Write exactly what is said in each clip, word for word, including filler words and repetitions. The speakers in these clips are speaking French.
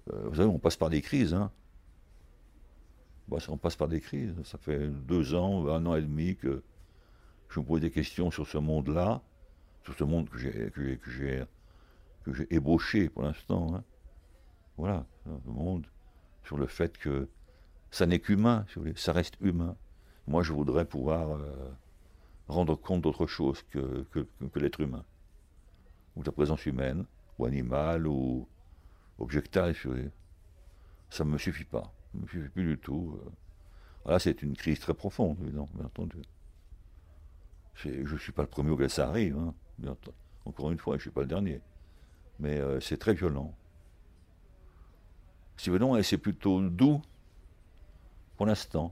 Euh, vous savez, on passe par des crises, hein. Bah, ça, on passe par des crises. Ça fait deux ans, un an et demi que je me pose des questions sur ce monde-là, sur ce monde que j'ai que j'ai que j'ai que j'ai ébauché pour l'instant, hein. Voilà, le monde, sur le fait que ça n'est qu'humain, si vous voulez, ça reste humain. Moi, je voudrais pouvoir euh, rendre compte d'autre chose que, que, que, que l'être humain, ou de la présence humaine, ou animale, ou objectale, si vous voulez. Ça ne me suffit pas, ça ne me suffit plus du tout. Là, c'est une crise très profonde, évidemment, bien entendu. Je ne suis pas le premier auquel ça arrive, hein, bien entendu. Encore une fois, je ne suis pas le dernier. Mais euh, c'est très violent. Si vous voulez, c'est plutôt doux pour l'instant.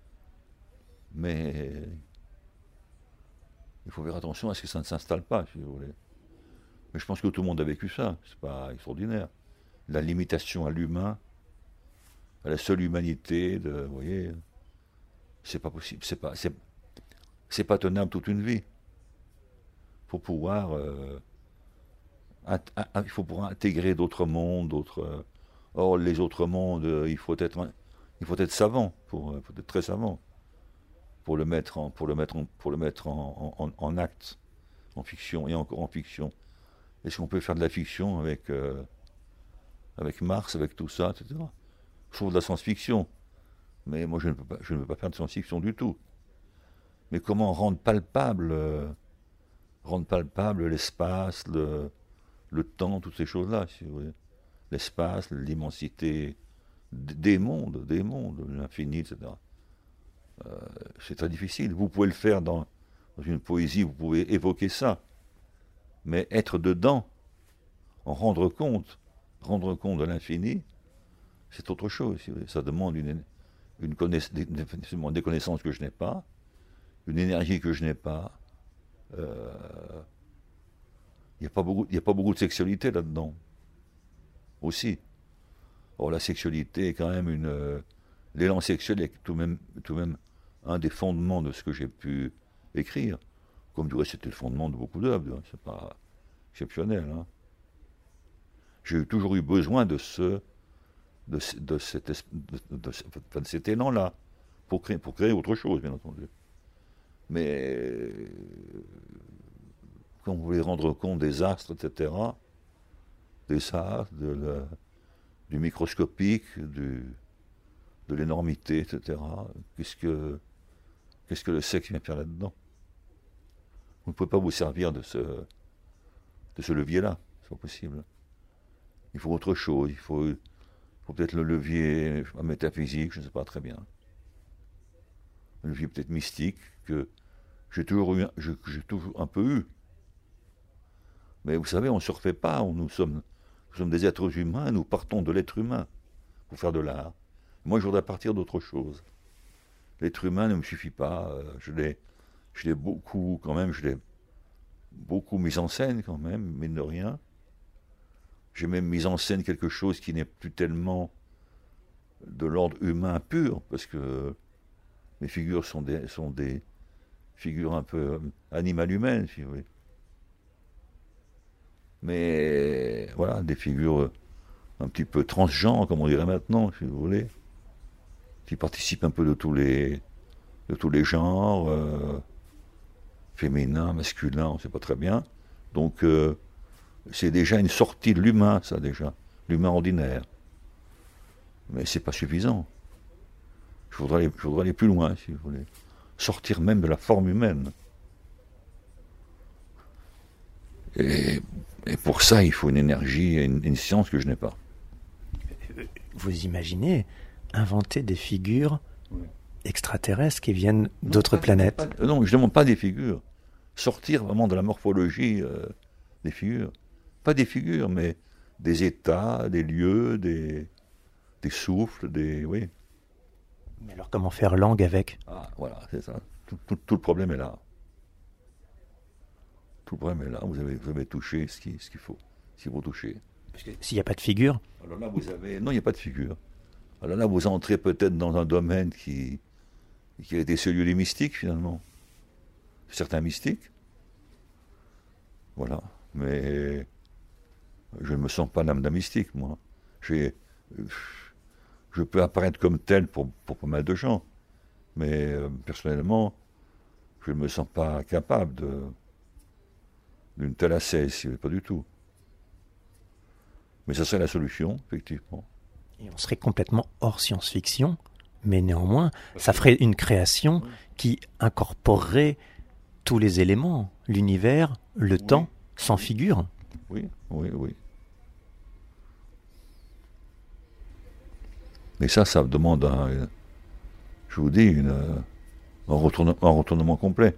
Mais il faut faire attention à ce que ça ne s'installe pas, si vous voulez. Mais je pense que tout le monde a vécu ça, c'est pas extraordinaire. La limitation à l'humain, à la seule humanité, de, vous voyez, c'est pas possible, c'est pas, c'est, c'est pas tenable toute une vie. Il faut pouvoir, euh, int- in- il faut pouvoir intégrer d'autres mondes, d'autres. euh, or, les autres mondes, euh, il faut être, il faut être savant, pour, euh, faut être très savant pour le mettre en, pour le mettre en, pour le mettre en, en, en acte, en fiction et encore en fiction. Est-ce qu'on peut faire de la fiction avec, euh, avec Mars, avec tout ça, et cetera. Je trouve de la science-fiction, mais moi je ne peux pas, je ne peux pas faire de science-fiction du tout. Mais comment rendre palpable, euh, rendre palpable l'espace, le, le temps, toutes ces choses-là, si vous voulez. L'espace, l'immensité des mondes, des mondes, l'infini, et cetera. Euh, c'est très difficile. Vous pouvez le faire dans, dans une poésie, vous pouvez évoquer ça, mais être dedans, en rendre compte, rendre compte de l'infini, c'est autre chose. Si vous voulez. Ça demande une, une connaiss- des, des connaissances que je n'ai pas, une énergie que je n'ai pas. Il euh, n'y a, pas beaucoup- y a pas beaucoup de sexualité là-dedans, aussi. Or, la sexualité est quand même une. Euh, l'élan sexuel est tout de même, tout de même un des fondements de ce que j'ai pu écrire. Comme du reste, c'était le fondement de beaucoup d'œuvres. C'est pas exceptionnel. Hein. J'ai toujours eu besoin de ce. de, de, cet, de, de, de cet élan-là. Pour créer, pour créer autre chose, bien entendu. Mais quand vous voulez rendre compte des astres, et cetera, des astres, de la, du microscopique, du, de l'énormité, et cetera, qu'est-ce que, qu'est-ce que le sexe vient faire là-dedans? Vous ne pouvez pas vous servir de ce, de ce levier-là, c'est pas possible. Il faut autre chose, il faut, il faut peut-être le levier métaphysique, je ne sais pas très bien. Un levier peut-être mystique, que j'ai toujours, eu, j'ai toujours un peu eu. Mais vous savez, on ne se refait pas, on, nous, sommes, nous sommes des êtres humains, nous partons de l'être humain pour faire de l'art. Moi, je voudrais partir d'autre chose. L'être humain ne me suffit pas, euh, je l'ai, je l'ai beaucoup, quand même, je l'ai beaucoup mis en scène, quand même, mine de rien. J'ai même mis en scène quelque chose qui n'est plus tellement de l'ordre humain pur, parce que mes figures sont des, sont des figures un peu animal-humaines, si vous voulez. Mais voilà, des figures un petit peu transgenres, comme on dirait maintenant, si vous voulez, qui participent un peu de tous les, de tous les genres, euh, féminin, masculin, on ne sait pas très bien. Donc euh, c'est déjà une sortie de l'humain, ça déjà, l'humain ordinaire. Mais c'est pas suffisant. Je voudrais, aller, je voudrais aller plus loin, si vous voulez. Sortir même de la forme humaine. Et, et pour ça, il faut une énergie et une, une science que je n'ai pas. Vous imaginez inventer des figures oui. extraterrestres qui viennent non, d'autres pas, planètes? Pas, non, je ne demande pas des figures. Sortir vraiment de la morphologie euh, des figures. Pas des figures, mais des états, des lieux, des, des souffles, des... Oui. Mais alors comment faire langue avec? Ah, voilà, c'est ça. Tout, tout, tout le problème est là. Tout le problème est là. Vous avez, vous avez touché ce qu'il ce qu'il faut, ce qu'il faut toucher. Parce que s'il n'y a pas de figure... Alors là, vous avez... Non, il n'y a pas de figure. Alors là, vous entrez peut-être dans un domaine qui, qui a été celui des mystiques, finalement. Certains mystiques. Voilà. Mais je ne me sens pas l'âme d'un mystique, moi. J'ai, je peux apparaître comme tel pour, pour pas mal de gens, mais euh, personnellement, je ne me sens pas capable de, d'une telle ascèse, pas du tout. Mais ça serait la solution, effectivement. Et on serait complètement hors science-fiction, mais néanmoins, ça ferait une création qui incorporerait tous les éléments, l'univers, le oui. temps, sans figure. Oui, oui, oui. Mais ça, ça demande, un, je vous dis, une, un, retournement, un retournement complet.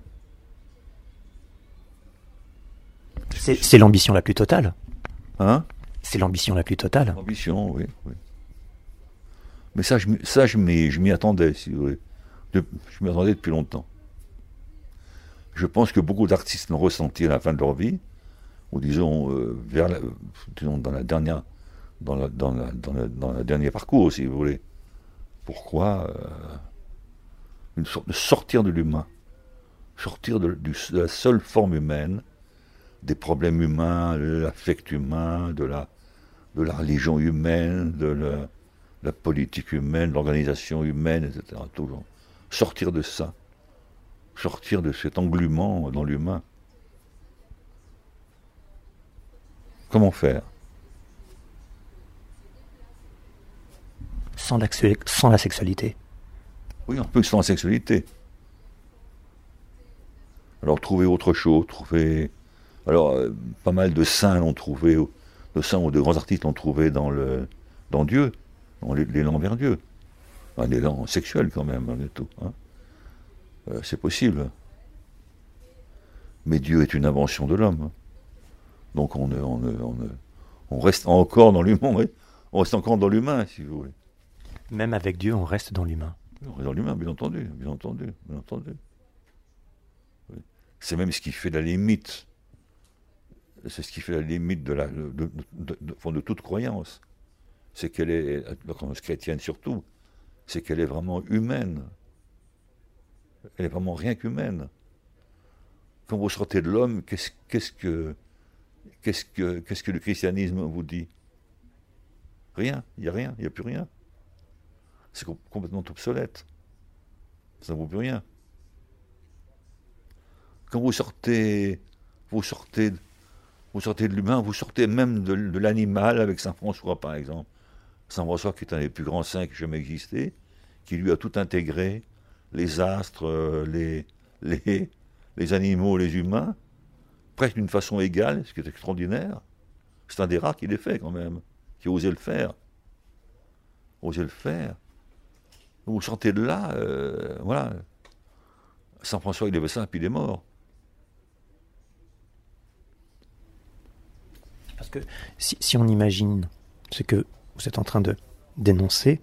C'est, c'est l'ambition la plus totale. Hein? C'est l'ambition la plus totale. L'ambition, oui, oui. Mais ça, je, ça, je m'y, je m'y attendais, si vous voulez. De, je m'y attendais depuis longtemps. Je pense que beaucoup d'artistes l'ont ressenti à la fin de leur vie, ou disons, euh, vers la, disons dans la dernière, dans la, dans la, dans la, dans la dernier parcours, si vous voulez. Pourquoi euh, une sorte de sortir de l'humain, sortir de, du, de la seule forme humaine, des problèmes humains, de l'affect humain, de la, de la religion humaine, de la, la politique humaine, l'organisation humaine, et cetera. Toujours. Sortir de ça. Sortir de cet englument dans l'humain. Comment faire? Sans, sans la sexualité. Oui, un peu sans la sexualité. Alors trouver autre chose, trouver... Alors, euh, pas mal de saints l'ont trouvé, de saints ou de grands artistes l'ont trouvé dans, le, dans Dieu, dans l'élan vers Dieu. Un élan sexuel quand même, malgré tout. Hein. Euh, c'est possible. Mais Dieu est une invention de l'homme. Hein. Donc on, on, on, on reste encore dans l'humain, oui. On reste encore dans l'humain, si vous voulez. Même avec Dieu, on reste dans l'humain. On reste dans l'humain, bien entendu, bien entendu, bien entendu. Oui. C'est même ce qui fait la limite. C'est ce qui fait la limite de, la, de, de, de, de, de toute croyance. C'est qu'elle est, la croyance chrétienne surtout, c'est qu'elle est vraiment humaine. Elle est vraiment rien qu'humaine. Quand vous sortez de l'homme, qu'est-ce, qu'est-ce, que, qu'est-ce, que, qu'est-ce que le christianisme vous dit? Rien, il n'y a rien, il n'y a plus rien. C'est complètement obsolète. Ça ne vaut plus rien. Quand vous sortez, vous sortez, vous sortez de l'humain, vous sortez même de, de l'animal avec Saint François, par exemple. Saint François, qui est un des plus grands saints qui ait jamais existé, qui lui a tout intégré, les astres, les, les, les animaux, les humains, presque d'une façon égale, ce qui est extraordinaire. C'est un des rares qui l'ait fait, quand même, qui a osé le faire. Osé le faire. Vous sortez de là, euh, voilà. Saint François, il avait ça, puis il est mort. Parce que si, si on imagine ce que vous êtes en train de dénoncer,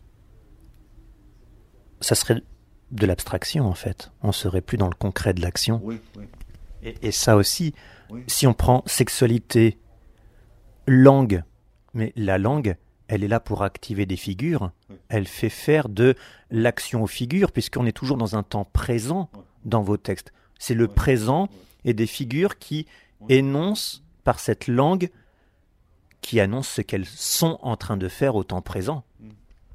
ça serait de l'abstraction, en fait. On ne serait plus dans le concret de l'action. Oui, oui. Et, et ça aussi, oui. Si on prend sexualité, langue, mais la langue, elle est là pour activer des figures, oui. Elle fait faire de l'action aux figures, puisqu'on est toujours dans un temps présent oui. Dans vos textes. C'est le oui. Présent oui. Et des figures qui oui. Énoncent par cette langue, qui annonce ce qu'elles sont en train de faire au temps présent. Mm.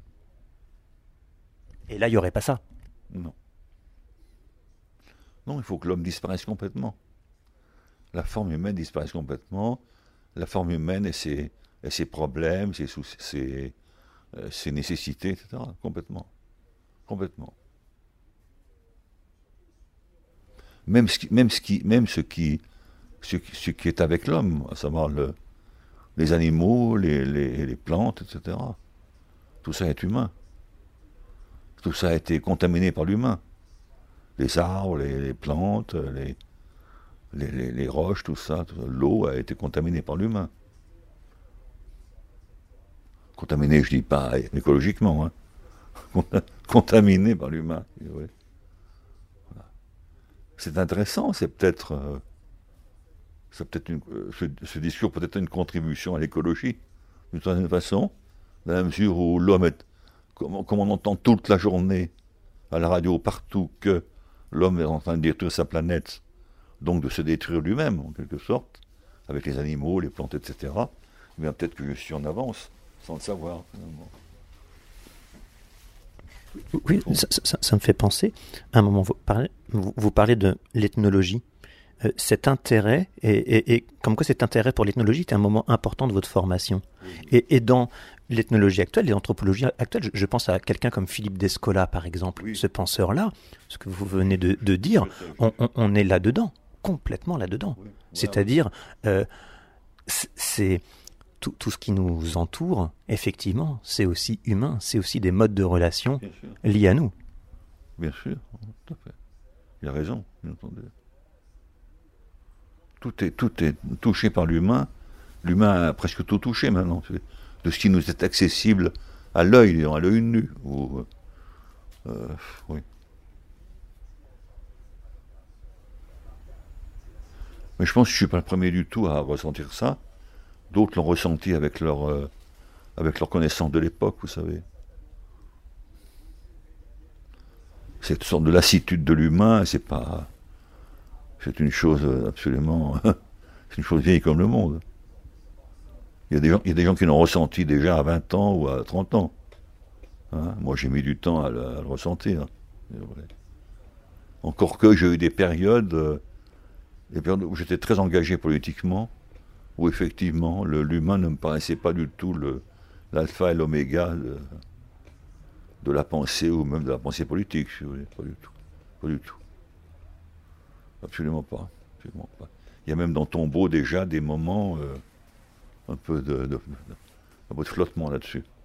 Et là, il n'y aurait pas ça. Non. Non, il faut que l'homme disparaisse complètement. La forme humaine disparaisse complètement. La forme humaine et ses, et ses problèmes, ses, ses, euh, ses nécessités, et cetera. Complètement. Complètement. Même ce qui, même ce qui, même ce qui, ce qui, ce qui est avec l'homme, à savoir le, les animaux, les, les, les plantes, et cetera. Tout ça est humain. Tout ça a été contaminé par l'humain. Les arbres, les, les plantes, les, les, les, les roches, tout ça, tout ça. L'eau a été contaminée par l'humain. Contaminée, je dis pas écologiquement, hein. Contaminée par l'humain. Oui. Voilà. C'est intéressant, c'est peut-être, euh, c'est peut-être une, euh, ce, ce discours peut être une contribution à l'écologie, d'une certaine façon, dans la mesure où l'homme est, comme, comme on entend toute la journée à la radio partout que l'homme est en train de détruire sa planète, donc de se détruire lui-même, en quelque sorte, avec les animaux, les plantes, et cetera, eh bien peut-être que je suis en avance sans le savoir, finalement. Oui, ça, ça, ça me fait penser, à un moment, vous parlez, vous, vous parlez de l'ethnologie. Euh, cet intérêt, et, et, et comme quoi cet intérêt pour l'ethnologie était un moment important de votre formation. Oui. Et, et dans l'ethnologie actuelle, l'anthropologie actuelle, je, je pense à quelqu'un comme Philippe Descola, par exemple, oui. Ce penseur-là, ce que vous venez de, de dire, on, on, on est là-dedans, complètement là-dedans. Oui. Voilà, c'est-à-dire, euh, c'est... Tout, tout ce qui nous entoure, effectivement, c'est aussi humain, c'est aussi des modes de relation liés à nous. Bien sûr, tout à fait. Il a raison, bien entendu. Tout est, tout est touché par l'humain. L'humain a presque tout touché maintenant. De ce qui nous est accessible à l'œil, à l'œil nu. Ou, euh, oui. Mais je pense que je ne suis pas le premier du tout à ressentir ça. D'autres l'ont ressenti avec leur, euh, avec leur connaissance de l'époque, vous savez. Cette sorte de lassitude de l'humain, c'est pas... C'est une chose absolument... c'est une chose vieille comme le monde. Il y a des gens, il y a des gens qui l'ont ressenti déjà à vingt ans ou à trente ans. Hein, moi, j'ai mis du temps à le, à le ressentir. Encore que j'ai eu des périodes, euh, des périodes où j'étais très engagé politiquement, où effectivement le, l'humain ne me paraissait pas du tout le, l'alpha et l'oméga de, de la pensée ou même de la pensée politique, si vous voulez. Pas du tout. Pas du tout. Absolument pas. Absolument pas. Il y a même dans Tombeau déjà des moments euh, un peu de, de, de, un peu de flottement là-dessus.